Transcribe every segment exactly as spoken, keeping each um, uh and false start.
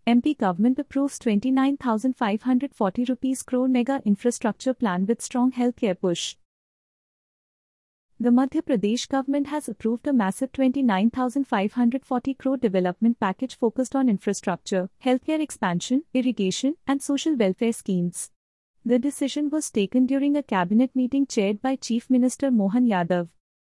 M P government approves twenty-nine thousand five hundred forty rupees crore mega infrastructure plan with strong healthcare push. The Madhya Pradesh government has approved a massive twenty-nine thousand five hundred forty crore development package focused on infrastructure, healthcare expansion, irrigation, and social welfare schemes. The decision was taken during a cabinet meeting chaired by Chief Minister Mohan Yadav.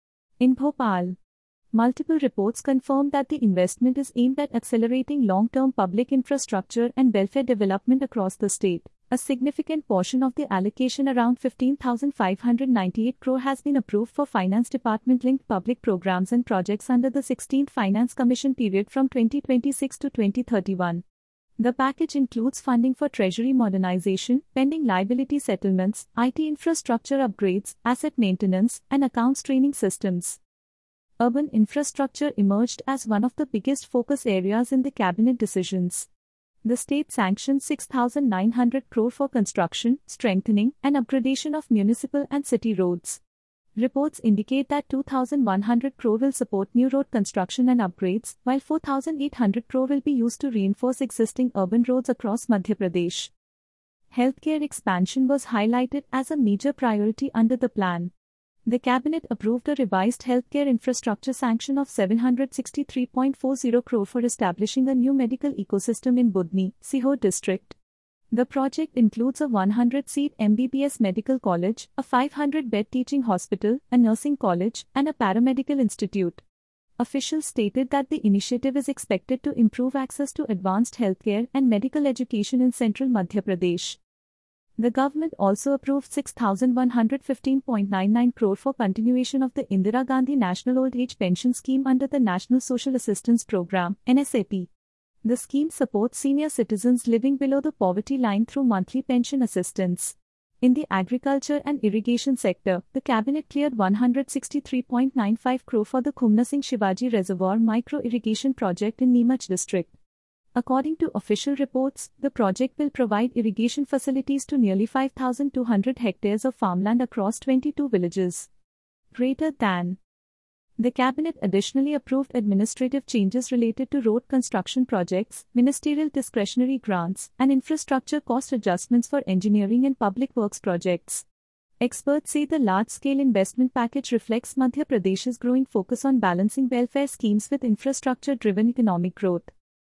In Bhopal, multiple reports confirmed that the investment is aimed at accelerating long-term public infrastructure and welfare development across the state. A significant portion of the allocation, around fifteen thousand five hundred ninety-eight crore, has been approved for Finance Department-linked public programs and projects under the sixteenth Finance Commission period from twenty twenty-six to twenty thirty-one. The package includes funding for treasury modernization, pending liability settlements, I T infrastructure upgrades, asset maintenance, and accounts training systems. Urban infrastructure emerged as one of the biggest focus areas in the cabinet decisions. The state sanctioned six thousand nine hundred crore for construction, strengthening, and upgradation of municipal and city roads. Reports indicate that two thousand one hundred crore will support new road construction and upgrades, while four thousand eight hundred crore will be used to reinforce existing urban roads across Madhya Pradesh. Healthcare expansion was highlighted as a major priority under the plan. The cabinet approved a revised healthcare infrastructure sanction of seven hundred sixty-three point four zero crore for establishing a new medical ecosystem in Budni, Sihor district. The project includes a one hundred seat M B B S medical college, a five hundred bed teaching hospital, a nursing college, and a paramedical institute. Officials stated that the initiative is expected to improve access to advanced healthcare and medical education in central Madhya Pradesh. The government also approved six thousand one hundred fifteen point nine nine crore for continuation of the Indira Gandhi National Old Age Pension Scheme under the National Social Assistance Program (N S A P). The scheme supports senior citizens living below the poverty line through monthly pension assistance. In the agriculture and irrigation sector, the cabinet cleared one hundred sixty-three point nine five crore for the Khumna Singh Shivaji Reservoir micro-irrigation project in Neemuch district. According to official reports, the project will provide irrigation facilities to nearly five thousand two hundred hectares of farmland across twenty-two villages. Greater than. The cabinet additionally approved administrative changes related to road construction projects, ministerial discretionary grants, and infrastructure cost adjustments for engineering and public works projects. Experts say the large-scale investment package reflects Madhya Pradesh's growing focus on balancing welfare schemes with infrastructure-driven economic growth.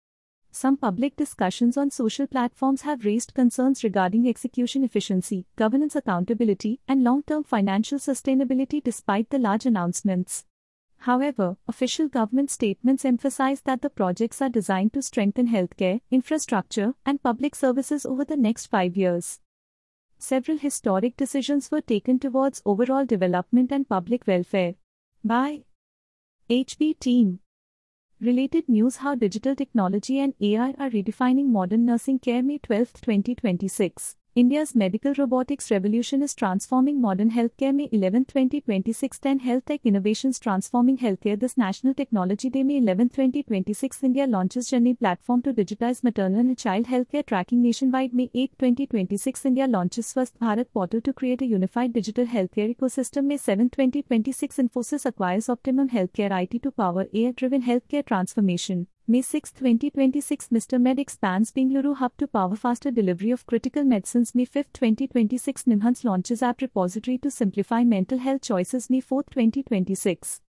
Some public discussions on social platforms have raised concerns regarding execution efficiency, governance accountability, and long-term financial sustainability despite the large announcements. However, official government statements emphasize that the projects are designed to strengthen healthcare, infrastructure, and public services over the next five years. Several historic decisions were taken towards overall development and public welfare. By H B Team. Related news: How digital technology and A I are redefining modern nursing care. May twelfth, twenty twenty-six. India's medical robotics revolution is transforming modern healthcare. May eleventh, twenty twenty-six. ten Health Tech Innovations Transforming Healthcare. This National Technology Day. May eleventh, twenty twenty-six. India launches Journey platform to digitize maternal and child healthcare tracking nationwide. May eighth, twenty twenty-six. India launches Swasth Bharat portal to create a unified digital healthcare ecosystem. May seventh, twenty twenty-six. Infosys acquires Optimum Healthcare I T to power A I-driven healthcare transformation. May sixth, twenty twenty-six. Mister Med expands Bengaluru hub to power faster delivery of critical medicines. May fifth, twenty twenty-six. Nimhans launches app repository to simplify mental health choices. May fourth, twenty twenty-six.